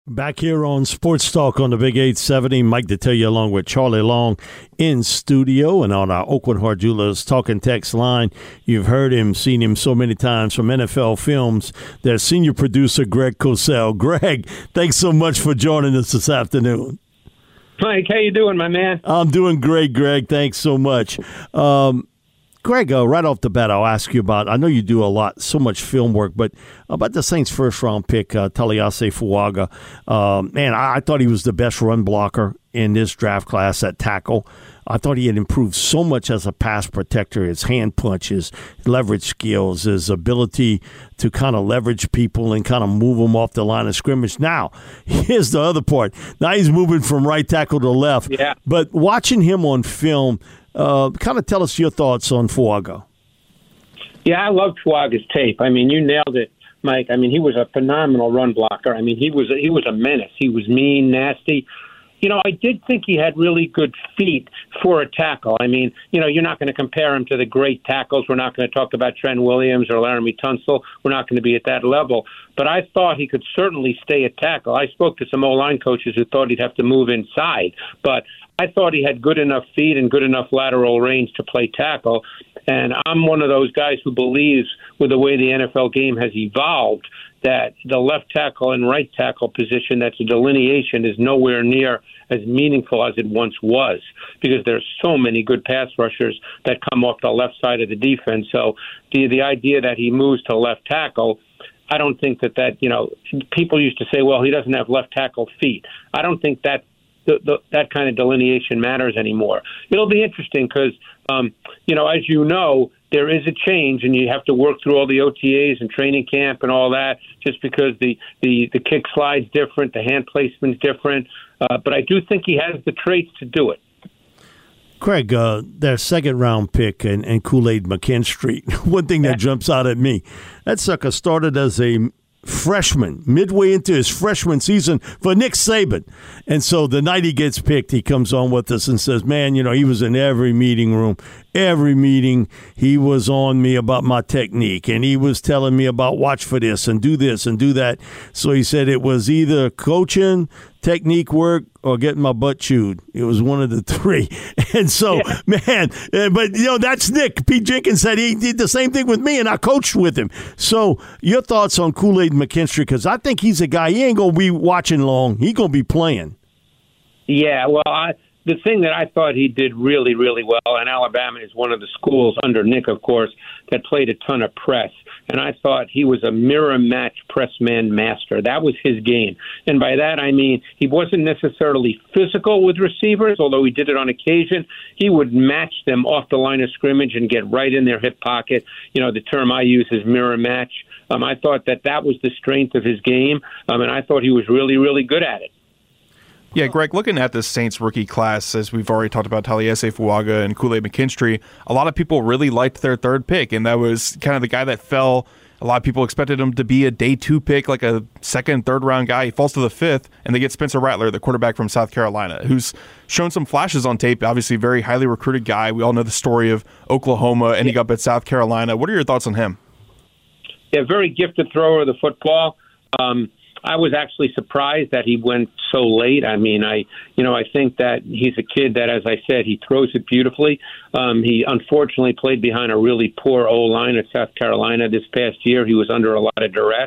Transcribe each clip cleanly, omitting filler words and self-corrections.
Back here on Sports Talk on the Big 870, Mike Detillier along with Charlie Long in studio and on our Oakwood Heart Jewelers Talking Text line. You've heard him, seen him so many times from NFL Films. Their senior producer, Greg Cosell. Greg, thanks so much for joining us this afternoon. Mike, how you doing, my man? I'm doing great, Greg. Thanks so much. Greg, right off the bat, I'll ask you about, I know you do so much film work, but about the Saints' first-round pick, Taliese Fuaga. Man, I thought he was the best run blocker in this draft class at tackle. I thought he had improved so much as a pass protector, his hand punch, his leverage skills, his ability to kind of leverage people and kind of move them off the line of scrimmage. Now, here's the other part. Now he's moving from right tackle to left. Yeah. But watching him on film, kind of tell us your thoughts on Fuaga. Yeah, I love Fuaga's tape. I mean, you nailed it, Mike. I mean, he was a phenomenal run blocker. I mean, he was a menace. He was mean, nasty. You know, I did think he had really good feet for a tackle. I mean, you know, you're not going to compare him to the great tackles. We're not going to talk about Trent Williams or Laramie Tunsil. We're not going to be at that level. But I thought he could certainly stay at tackle. I spoke to some O-line coaches who thought he'd have to move inside. But I thought he had good enough feet and good enough lateral range to play tackle. And I'm one of those guys who believes, with the way the NFL game has evolved, that the left tackle and right tackle position, that's a delineation, is nowhere near as meaningful as it once was, because there's so many good pass rushers that come off the left side of the defense. So the idea that he moves to left tackle, I don't think that, you know, people used to say, well, he doesn't have left tackle feet. I don't think that that kind of delineation matters anymore. It'll be interesting because, you know, as you know, there is a change, and you have to work through all the OTAs and training camp and all that, just because the kick slide's different, the hand placement's different. But I do think he has the traits to do it. Craig, their second-round pick and Kool-Aid McKinstry, one thing that jumps out at me, that sucker started as a freshman, midway into his freshman season for Nick Saban. And so the night he gets picked, he comes on with us and says, man, you know, he was in every meeting room. Every meeting, he was on me about my technique, and he was telling me about watch for this and do that. So he said it was either coaching, technique work, or getting my butt chewed. It was one of the three. And so, man, but, you know, that's Nick. Pete Jenkins said he did the same thing with me, and I coached with him. So your thoughts on Kool-Aid McKinstry, because I think he's a guy, he ain't going to be watching long. He's going to be playing. Yeah, well, the thing that I thought he did really, really well, and Alabama is one of the schools under Nick, of course, that played a ton of press. And I thought he was a mirror match press man master. That was his game. And by that, I mean he wasn't necessarily physical with receivers, although he did it on occasion. He would match them off the line of scrimmage and get right in their hip pocket. You know, the term I use is mirror match. I thought that was the strength of his game, and I thought he was really, really good at it. Yeah, Greg, looking at the Saints rookie class, as we've already talked about Taliese Fuaga and Kool-Aid McKinstry, a lot of people really liked their third pick, and that was kind of the guy that fell. A lot of people expected him to be a day 2 pick, like a second, third round guy. He falls to the 5th, and they get Spencer Rattler, the quarterback from South Carolina, who's shown some flashes on tape. Obviously, very highly recruited guy. We all know the story of Oklahoma ending up at South Carolina. What are your thoughts on him? Yeah, very gifted thrower of the football. I was actually surprised that he went so late. I mean, I think that he's a kid that, as I said, he throws it beautifully. He unfortunately played behind a really poor O-line at South Carolina this past year. He was under a lot of duress.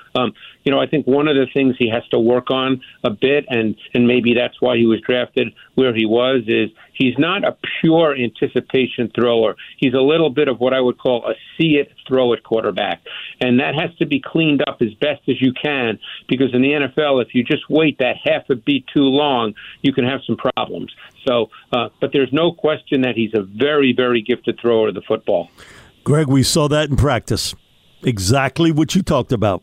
I think one of the things he has to work on a bit, and maybe that's why he was drafted where he was, is he's not a pure anticipation thrower. He's a little bit of what I would call a see-it, throw-it quarterback. And that has to be cleaned up as best as you can, because in the NFL, if you just wait that half a beat too long, you can have some problems. So, but there's no question that he's a very, very gifted thrower of the football. Greg, we saw that in practice. Exactly what you talked about.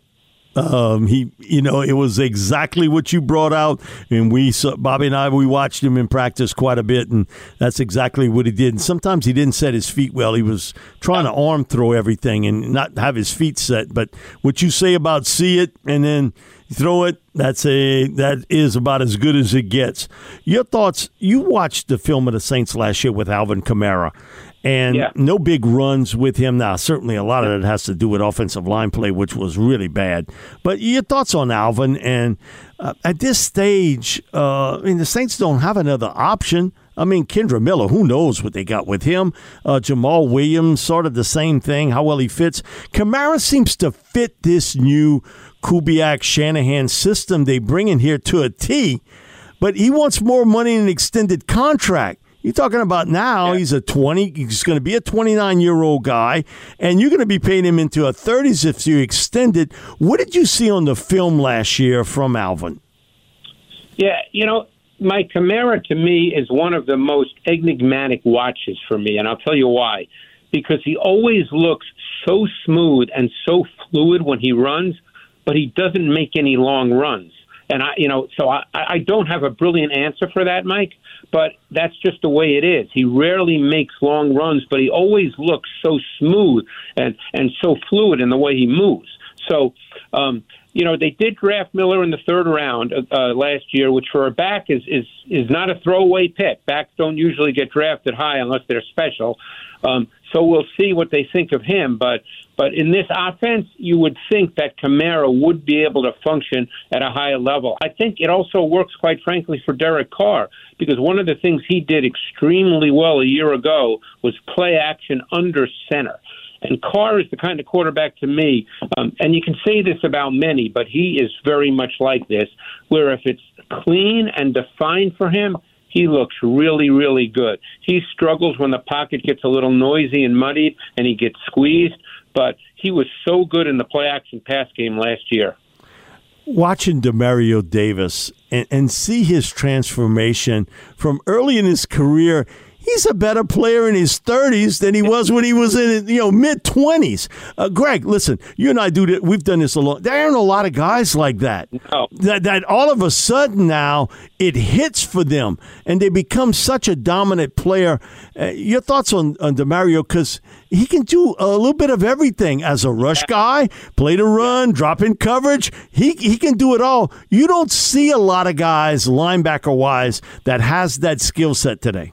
It was exactly what you brought out, and Bobby and I, we watched him in practice quite a bit, and that's exactly what he did. And sometimes he didn't set his feet well. He was trying to arm throw everything and not have his feet set. But what you say about see it and then throw it, that is about as good as it gets. Your thoughts? You watched the film of the Saints last year with Alvin Kamara. and no big runs with him. Now, certainly a lot of it has to do with offensive line play, which was really bad. But your thoughts on Alvin? And at this stage, the Saints don't have another option. I mean, Kendre Miller, who knows what they got with him? Jamal Williams, sort of the same thing, how well he fits. Kamara seems to fit this new Kubiak-Shanahan system they bring in here to a T, but he wants more money in an extended contract. You're talking about now he's going to be a 29-year-old guy, and you're going to be paying him into a 30s if you extend it. What did you see on the film last year from Alvin? Yeah, Mike, Kamara, to me, is one of the most enigmatic watches for me, and I'll tell you why. Because he always looks so smooth and so fluid when he runs, but he doesn't make any long runs. And I don't have a brilliant answer for that, Mike, but that's just the way it is. He rarely makes long runs, but he always looks so smooth and so fluid in the way he moves. So, they did draft Miller in the third round last year, which for a back is not a throwaway pick. Backs don't usually get drafted high unless they're special. So we'll see what they think of him. But in this offense, you would think that Kamara would be able to function at a higher level. I think it also works, quite frankly, for Derek Carr, because one of the things he did extremely well a year ago was play action under center. And Carr is the kind of quarterback to me, and you can say this about many, but he is very much like this, where if it's clean and defined for him, he looks really, really good. He struggles when the pocket gets a little noisy and muddied and he gets squeezed, but he was so good in the play-action pass game last year. Watching Demario Davis and see his transformation from early in his career, he's a better player in his 30s than he was when he was in mid-20s. Greg, listen, you and I do that. We've done this a lot. There aren't a lot of guys like that. No. That all of a sudden now it hits for them, and they become such a dominant player. Your thoughts on Demario? Because he can do a little bit of everything as a rush guy, play the run, drop in coverage. He can do it all. You don't see a lot of guys, linebacker-wise, that has that skill set today.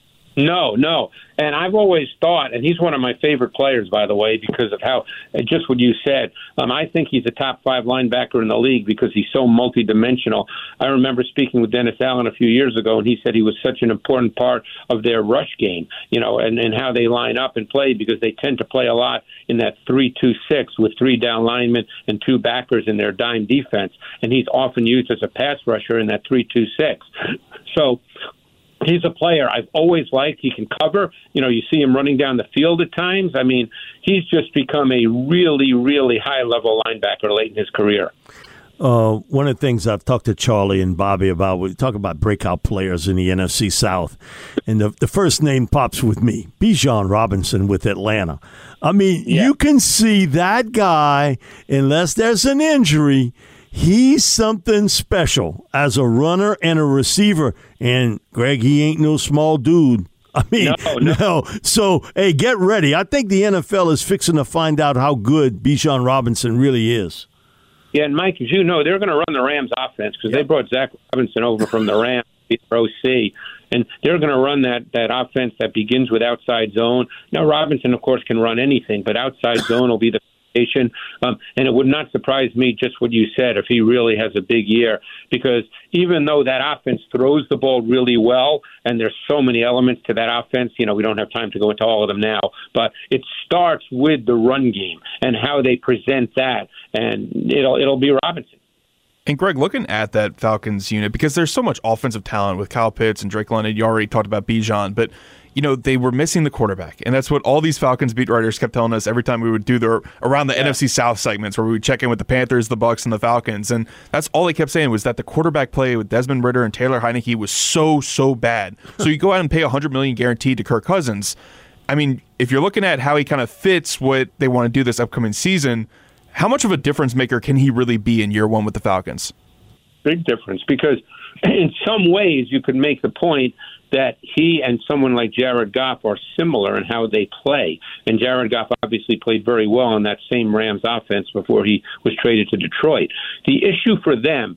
No. And I've always thought, and he's one of my favorite players, by the way, because of how, just what you said, I think he's a top 5 linebacker in the league because he's so multidimensional. I remember speaking with Dennis Allen a few years ago, and he said he was such an important part of their rush game, and how they line up and play, because they tend to play a lot in that 3-2-6 with 3 down linemen and 2 backers in their dime defense. And he's often used as a pass rusher in that 3-2-6. So, he's a player I've always liked. He can cover. You see him running down the field at times. I mean, he's just become a really, really high-level linebacker late in his career. One of the things I've talked to Charlie and Bobby about, we talk about breakout players in the NFC South, and the first name pops with me, Bijan Robinson with Atlanta. I mean, You can see that guy, unless there's an injury, he's something special as a runner and a receiver. And, Greg, he ain't no small dude. I mean, no. So, hey, get ready. I think the NFL is fixing to find out how good Bijan Robinson really is. Yeah, and, Mike, as you know, they're going to run the Rams offense because they brought Zach Robinson over from the Rams, OC. And they're going to run that offense that begins with outside zone. Now, Robinson, of course, can run anything, but outside zone will be the and it would not surprise me, just what you said, if he really has a big year, because even though that offense throws the ball really well, and there's so many elements to that offense, we don't have time to go into all of them now, but it starts with the run game and how they present that, and it'll be Robinson. And Greg, looking at that Falcons unit, because there's so much offensive talent with Kyle Pitts and Drake London, you already talked about Bijan, but they were missing the quarterback. And that's what all these Falcons beat writers kept telling us every time we would do around the NFC South segments where we would check in with the Panthers, the Bucs, and the Falcons. And that's all they kept saying was that the quarterback play with Desmond Ridder and Taylor Heineke was so bad. So you go out and pay $100 million guaranteed to Kirk Cousins. I mean, if you're looking at how he kind of fits what they want to do this upcoming season, how much of a difference maker can he really be in year one with the Falcons? Big difference, because in some ways you could make the point that he and someone like Jared Goff are similar in how they play. And Jared Goff obviously played very well in that same Rams offense before he was traded to Detroit. The issue for them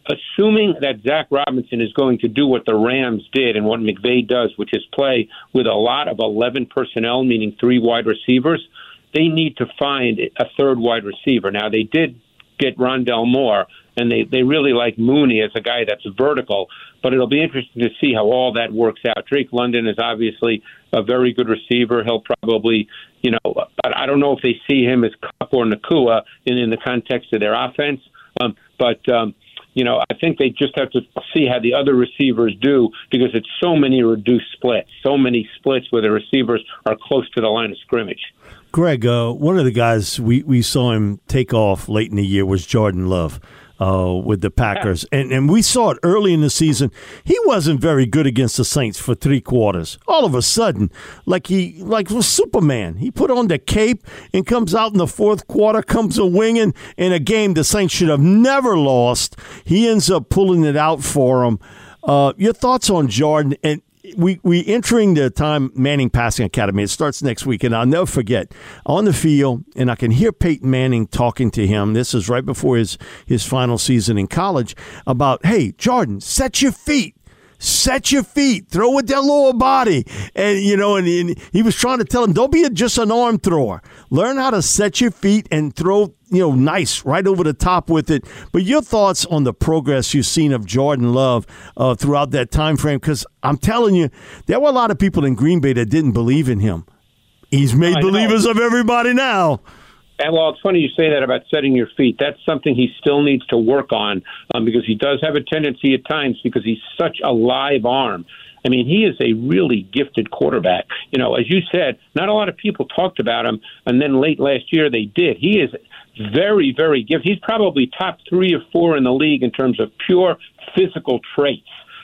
assuming that Zach Robinson is going to do what the Rams did and what McVay does, which is play with a lot of 11 personnel, meaning 3 wide receivers, they need to find a third wide receiver. Now, they did get Rondell Moore, and they really like Mooney as a guy that's vertical, but it'll be interesting to see how all that works out. Drake London is obviously a very good receiver. He'll probably, but I don't know if they see him as Kupp or Nacua in the context of their offense. I think they just have to see how the other receivers do, because it's so many reduced splits, so many splits where the receivers are close to the line of scrimmage. Greg, one of the guys we saw him take off late in the year was Jordan Love with the Packers. And we saw it early in the season. He wasn't very good against the Saints for 3 quarters. All of a sudden, like was Superman. He put on the cape and comes out in the fourth quarter, comes a-winging in a game the Saints should have never lost. He ends up pulling it out for him. Your thoughts on Jordan? And we entering the time Manning Passing Academy. It starts next week, and I'll never forget, on the field, and I can hear Peyton Manning talking to him. This is right before his final season in college, about, hey, Jordan, set your feet. Set your feet. Throw with their lower body. And, and he was trying to tell him, don't be just an arm thrower. Learn how to set your feet and throw, nice right over the top with it. But your thoughts on the progress you've seen of Jordan Love throughout that time frame? Because I'm telling you, there were a lot of people in Green Bay that didn't believe in him. He's made believers of everybody now. And, well, it's funny you say that about setting your feet. That's something he still needs to work on because he does have a tendency at times, because he's such a live arm. I mean, he is a really gifted quarterback. As you said, not a lot of people talked about him, and then late last year they did. He is very, very gifted. He's probably top 3 or 4 in the league in terms of pure physical traits.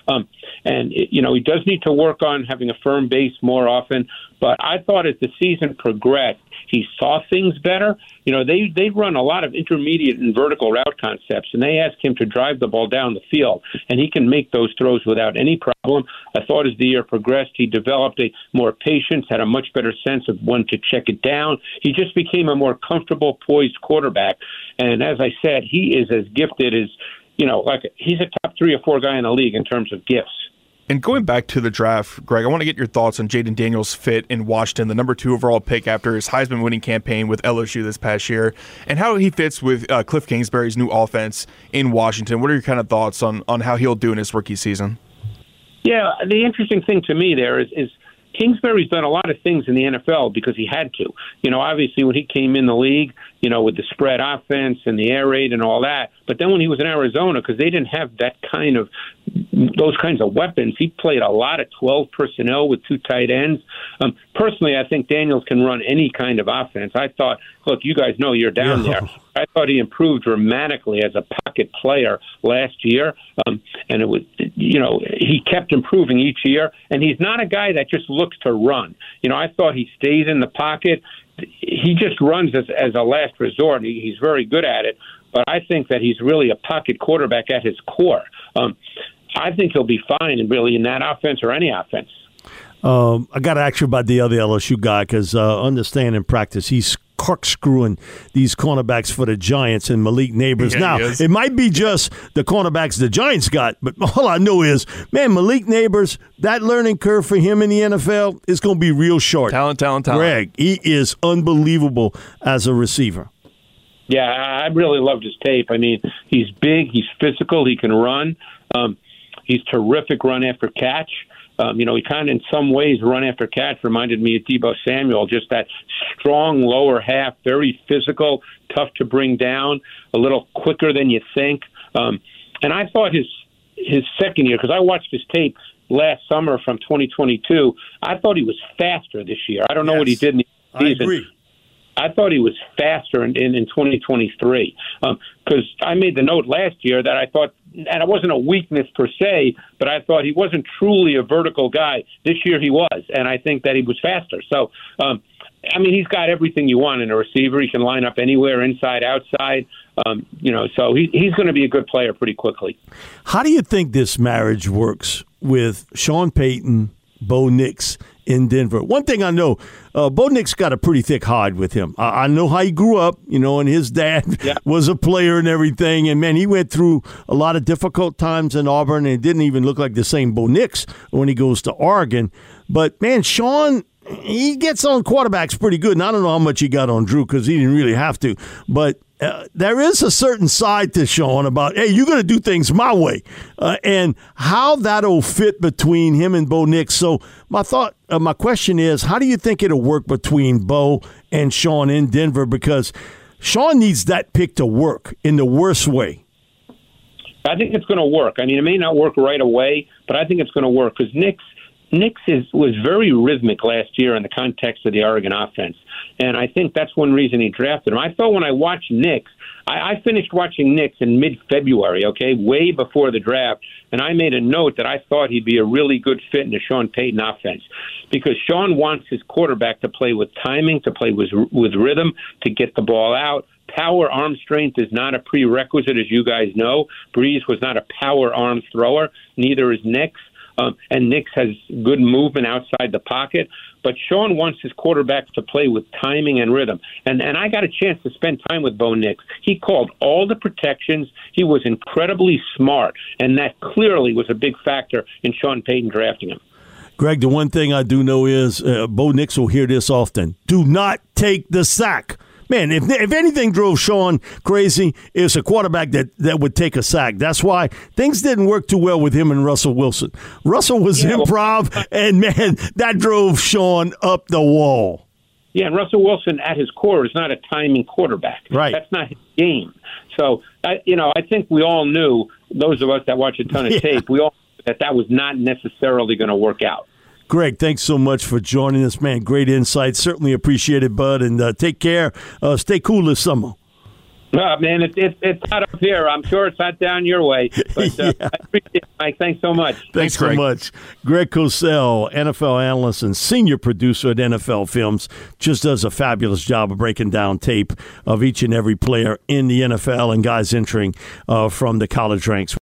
He does need to work on having a firm base more often. But I thought as the season progressed, he saw things better. They run a lot of intermediate and vertical route concepts, and they ask him to drive the ball down the field, and he can make those throws without any problem. I thought as the year progressed, he developed a more patience, had a much better sense of when to check it down. He just became a more comfortable, poised quarterback. And as I said, he is as gifted as, he's a top 3 or 4 guy in the league in terms of gifts. And going back to the draft, Greg, I want to get your thoughts on Jaden Daniels' fit in Washington, the number 2 overall pick after his Heisman winning campaign with LSU this past year, and how he fits with Cliff Kingsbury's new offense in Washington. What are your kind of thoughts on how he'll do in his rookie season? Yeah, the interesting thing to me there is Kingsbury's done a lot of things in the NFL because he had to. Obviously when he came in the league, with the spread offense and the air raid and all that. But then when he was in Arizona, because they didn't have those kinds of weapons, he played a lot of 12 personnel with 2 tight ends. Personally, I think Daniels can run any kind of offense. I thought, look, you guys know you're down there. I thought he improved dramatically as a pocket player last year. And it was, he kept improving each year. And he's not a guy that just looks to run. I thought he stays in the pocket. He just runs as a last resort. He's very good at it. But I think that he's really a pocket quarterback at his core. I think he'll be fine in that offense or any offense. I got to ask you about the other LSU guy, because understand in practice he's corkscrewing these cornerbacks for the Giants and Malik Neighbors. Now, it might be just the cornerbacks the Giants got, but all I know is, man, Malik Neighbors, that learning curve for him in the NFL is going to be real short. Talent. Greg, he is unbelievable as a receiver. Yeah, I really loved his tape. I mean, he's big, he's physical, he can run. He's terrific run after catch. He kind of, in some ways, run after catch reminded me of Deebo Samuel, just that strong lower half, very physical, tough to bring down, a little quicker than you think. And I thought his second year, because I watched his tape last summer from 2022, I thought he was faster this year. I don't know what he did in the season. I agree. I thought he was faster in 2023 because I made the note last year that I thought, and it wasn't a weakness per se, but I thought he wasn't truly a vertical guy. This year he was, and I think that he was faster. So, he's got everything you want in a receiver. He can line up anywhere, inside, outside. So he's going to be a good player pretty quickly. How do you think this marriage works with Sean Payton, Bo Nix in Denver. One thing I know, Bo Nix got a pretty thick hide with him. I know how he grew up, and his dad was a player and everything. And, man, he went through a lot of difficult times in Auburn, and it didn't even look like the same Bo Nix when he goes to Oregon. But, man, Sean, he gets on quarterbacks pretty good. And I don't know how much he got on Drew because he didn't really have to. But there is a certain side to Sean about, hey, you're going to do things my way. And how that'll fit between him and Bo Nix. So my question is, how do you think it'll work between Bo and Sean in Denver? Because Sean needs that pick to work in the worst way. I think it's going to work. I mean, it may not work right away, but I think it's going to work because Nix was very rhythmic last year in the context of the Oregon offense. And I think that's one reason he drafted him. I thought when I watched Nix, I finished watching Nix in mid-February, way before the draft, and I made a note that I thought he'd be a really good fit in the Sean Payton offense because Sean wants his quarterback to play with timing, to play with rhythm, to get the ball out. Power arm strength is not a prerequisite, as you guys know. Breeze was not a power arm thrower. Neither is Nix. And Nix has good movement outside the pocket. But Sean wants his quarterbacks to play with timing and rhythm. And I got a chance to spend time with Bo Nix. He called all the protections. He was incredibly smart. And that clearly was a big factor in Sean Payton drafting him. Greg, the one thing I do know is Bo Nix will hear this often. Do not take the sack. Man, if anything drove Sean crazy, it's a quarterback that would take a sack. That's why things didn't work too well with him and Russell Wilson. Russell was improv, and, man, that drove Sean up the wall. Yeah, and Russell Wilson at his core is not a timing quarterback. Right. That's not his game. So, I think we all knew, those of us that watch a ton of tape, we all knew that was not necessarily going to work out. Greg, thanks so much for joining us, man. Great insight. Certainly appreciate it, bud. And take care. Stay cool this summer. Man, it's hot up here. I'm sure it's hot down your way. But I appreciate it, Mike. Thanks so much. Thanks so much. Greg Cosell, NFL analyst and senior producer at NFL Films, just does a fabulous job of breaking down tape of each and every player in the NFL and guys entering from the college ranks.